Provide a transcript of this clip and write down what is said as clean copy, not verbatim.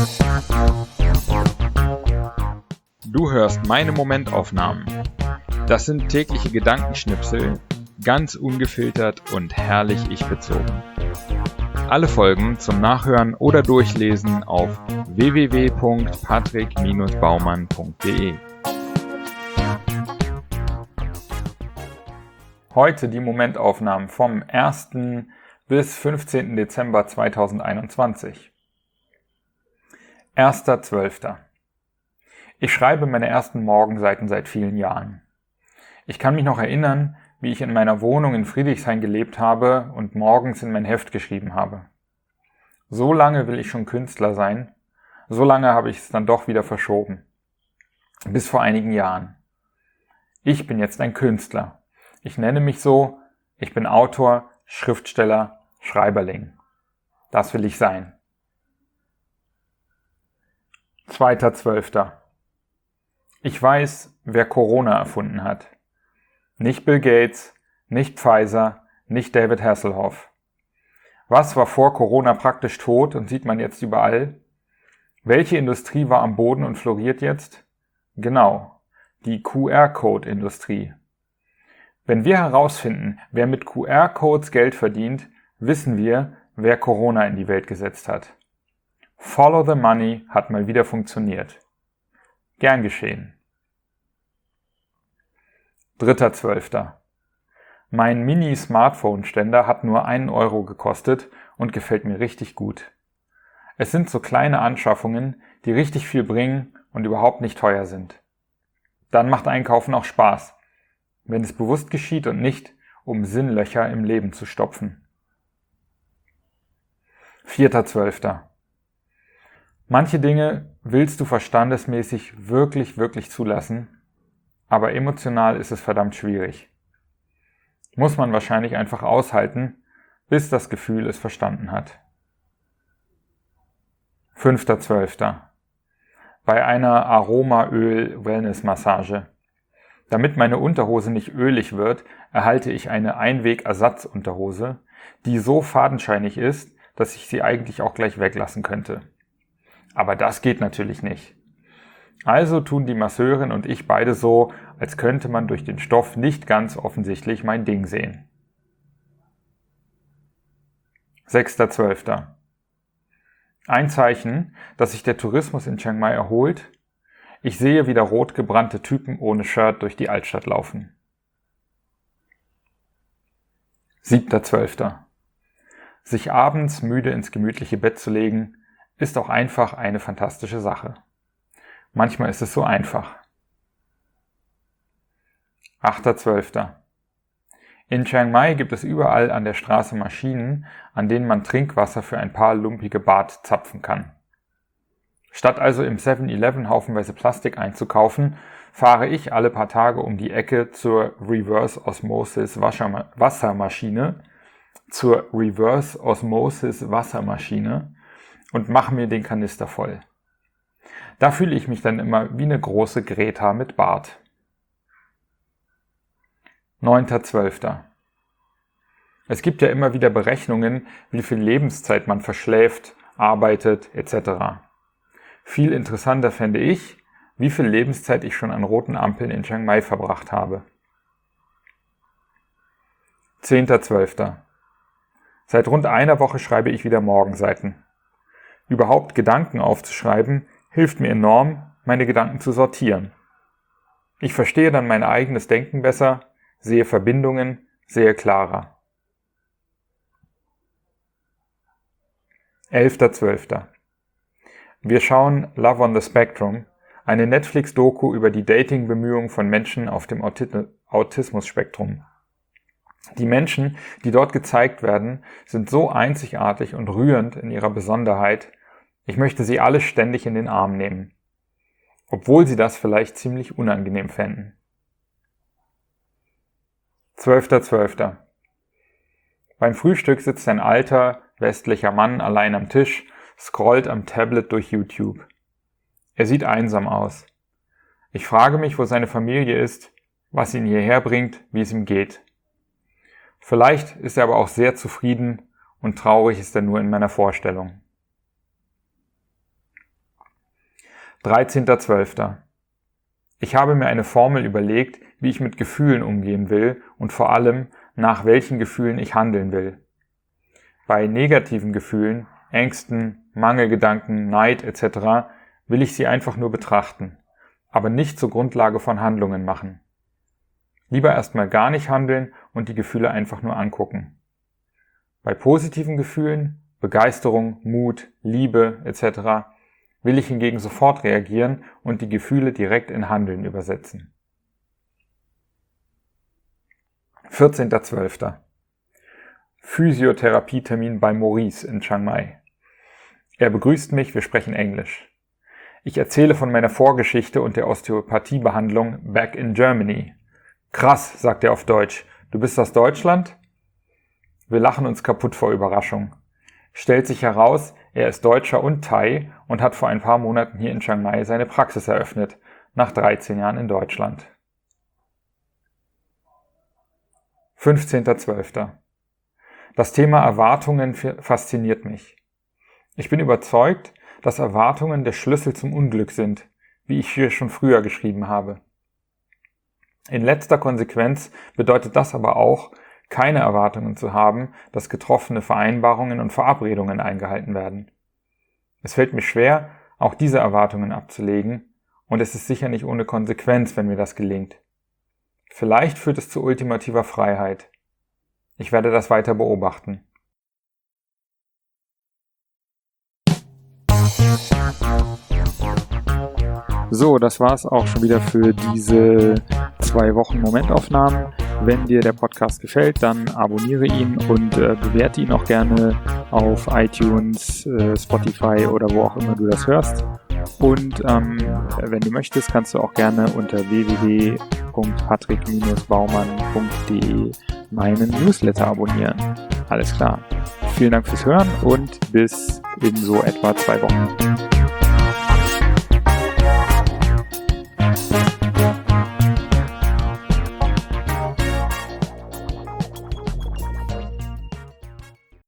Du hörst meine Momentaufnahmen. Das sind tägliche Gedankenschnipsel, ganz ungefiltert und herrlich ich-bezogen. Alle Folgen zum Nachhören oder Durchlesen auf www.patrick-baumann.de. Heute die Momentaufnahmen vom 1. bis 15. Dezember 2021. 1.12. Ich schreibe meine ersten Morgenseiten seit vielen Jahren. Ich kann mich noch erinnern, wie ich in meiner Wohnung in Friedrichshain gelebt habe und morgens in mein Heft geschrieben habe. So lange will ich schon Künstler sein, so lange habe ich es dann doch wieder verschoben. Bis vor einigen Jahren. Ich bin jetzt ein Künstler. Ich nenne mich so, ich bin Autor, Schriftsteller, Schreiberling. Das will ich sein. 2.12. Ich weiß, wer Corona erfunden hat. Nicht Bill Gates, nicht Pfizer, nicht David Hasselhoff. Was war vor Corona praktisch tot und sieht man jetzt überall? Welche Industrie war am Boden und floriert jetzt? Genau, die QR-Code-Industrie. Wenn wir herausfinden, wer mit QR-Codes Geld verdient, wissen wir, wer Corona in die Welt gesetzt hat. Follow the money hat mal wieder funktioniert. Gern geschehen. 3.12. Mein Mini-Smartphone-Ständer hat nur 1 Euro gekostet und gefällt mir richtig gut. Es sind so kleine Anschaffungen, die richtig viel bringen und überhaupt nicht teuer sind. Dann macht Einkaufen auch Spaß, wenn es bewusst geschieht und nicht, um Sinnlöcher im Leben zu stopfen. 4.12. Manche Dinge willst du verstandesmäßig wirklich zulassen, aber emotional ist es verdammt schwierig. Muss man wahrscheinlich einfach aushalten, bis das Gefühl es verstanden hat. 5.12. Bei einer Aromaöl-Wellness-Massage. Damit meine Unterhose nicht ölig wird, erhalte ich eine Einweg-Ersatzunterhose, die so fadenscheinig ist, dass ich sie eigentlich auch gleich weglassen könnte. Aber das geht natürlich nicht. Also tun die Masseurin und ich beide so, als könnte man durch den Stoff nicht ganz offensichtlich mein Ding sehen. 6.12. Ein Zeichen, dass sich der Tourismus in Chiang Mai erholt. Ich sehe wieder rot gebrannte Typen ohne Shirt durch die Altstadt laufen. 7.12. Sich abends müde ins gemütliche Bett zu legen, ist auch einfach eine fantastische Sache. Manchmal ist es so einfach. 8.12. In Chiang Mai gibt es überall an der Straße Maschinen, an denen man Trinkwasser für ein paar lumpige Baht zapfen kann. Statt also im 7-Eleven haufenweise Plastik einzukaufen, fahre ich alle paar Tage um die Ecke zur Reverse Osmosis Wassermaschine und mache mir den Kanister voll. Da fühle ich mich dann immer wie eine große Greta mit Bart. 9.12. Es gibt ja immer wieder Berechnungen, wie viel Lebenszeit man verschläft, arbeitet etc. Viel interessanter fände ich, wie viel Lebenszeit ich schon an roten Ampeln in Chiang Mai verbracht habe. 10.12. Seit rund einer Woche schreibe ich wieder Morgenseiten. Überhaupt Gedanken aufzuschreiben, hilft mir enorm, meine Gedanken zu sortieren. Ich verstehe dann mein eigenes Denken besser, sehe Verbindungen, sehe klarer. 11.12. Wir schauen Love on the Spectrum, eine Netflix-Doku über die Dating-Bemühungen von Menschen auf dem Autismus-Spektrum. Die Menschen, die dort gezeigt werden, sind so einzigartig und rührend in ihrer Besonderheit, ich möchte sie alle ständig in den Arm nehmen, obwohl sie das vielleicht ziemlich unangenehm fänden. 12.12. Beim Frühstück sitzt ein alter, westlicher Mann allein am Tisch, scrollt am Tablet durch YouTube. Er sieht einsam aus. Ich frage mich, wo seine Familie ist, was ihn hierher bringt, wie es ihm geht. Vielleicht ist er aber auch sehr zufrieden und traurig ist er nur in meiner Vorstellung. 13.12. Ich habe mir eine Formel überlegt, wie ich mit Gefühlen umgehen will und vor allem, nach welchen Gefühlen ich handeln will. Bei negativen Gefühlen, Ängsten, Mangelgedanken, Neid etc. will ich sie einfach nur betrachten, aber nicht zur Grundlage von Handlungen machen. Lieber erstmal gar nicht handeln und die Gefühle einfach nur angucken. Bei positiven Gefühlen, Begeisterung, Mut, Liebe etc. will ich hingegen sofort reagieren und die Gefühle direkt in Handeln übersetzen. 14.12. Physiotherapietermin bei Maurice in Chiang Mai. Er begrüßt mich, wir sprechen Englisch. Ich erzähle von meiner Vorgeschichte und der Osteopathiebehandlung back in Germany. Krass, sagt er auf Deutsch. Du bist aus Deutschland? Wir lachen uns kaputt vor Überraschung. Stellt sich heraus, er ist Deutscher und Thai und hat vor ein paar Monaten hier in Chiang Mai seine Praxis eröffnet, nach 13 Jahren in Deutschland. 15.12. Das Thema Erwartungen fasziniert mich. Ich bin überzeugt, dass Erwartungen der Schlüssel zum Unglück sind, wie ich hier schon früher geschrieben habe. In letzter Konsequenz bedeutet das aber auch, keine Erwartungen zu haben, dass getroffene Vereinbarungen und Verabredungen eingehalten werden. Es fällt mir schwer, auch diese Erwartungen abzulegen, und es ist sicher nicht ohne Konsequenz, wenn mir das gelingt. Vielleicht führt es zu ultimativer Freiheit. Ich werde das weiter beobachten. So, das war's auch schon wieder für diese 2 Wochen Momentaufnahmen. Wenn dir der Podcast gefällt, dann abonniere ihn und bewerte ihn auch gerne auf iTunes, Spotify oder wo auch immer du das hörst. Und wenn du möchtest, kannst du auch gerne unter www.patrick-baumann.de meinen Newsletter abonnieren. Alles klar. Vielen Dank fürs Hören und bis in so etwa 2 Wochen.